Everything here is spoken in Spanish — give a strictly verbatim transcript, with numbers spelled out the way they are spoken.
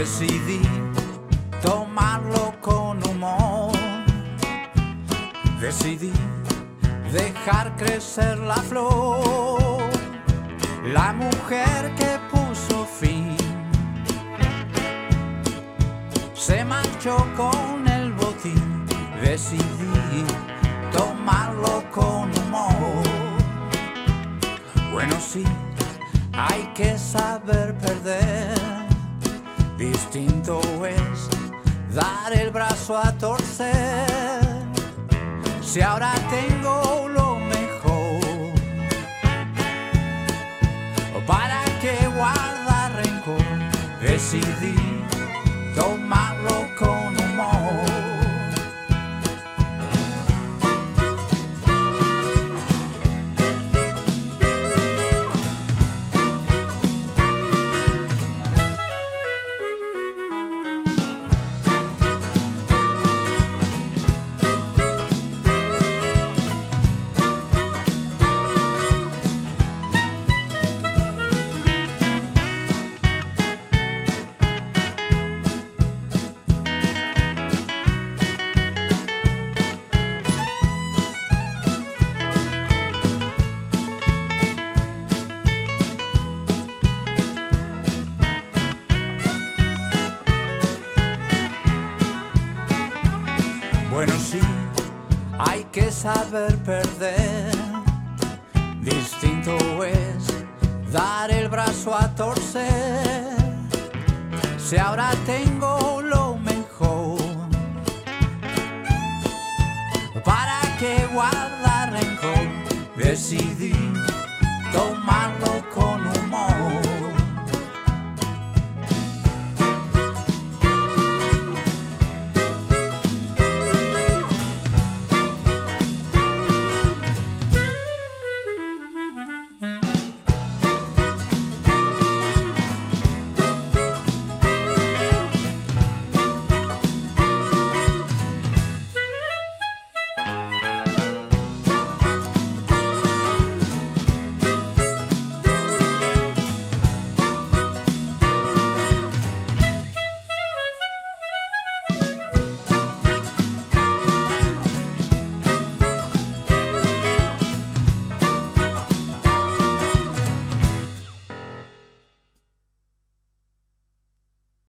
Decidí tomarlo con humor. Decidí dejar crecer la flor, la mujer que puso fin se marchó con el botín. Decidí tomarlo con humor. Bueno, sí, hay que saber perder. Distinto es dar el brazo a torcer. Si ahora tengo lo mejor, ¿para qué guardar rencor? Decidí tomarlo con humor. Bueno, sí, hay que saber perder. Distinto es dar el brazo a torcer. Si ahora tengo lo mejor, ¿para qué guardar rencor? Decidí tomar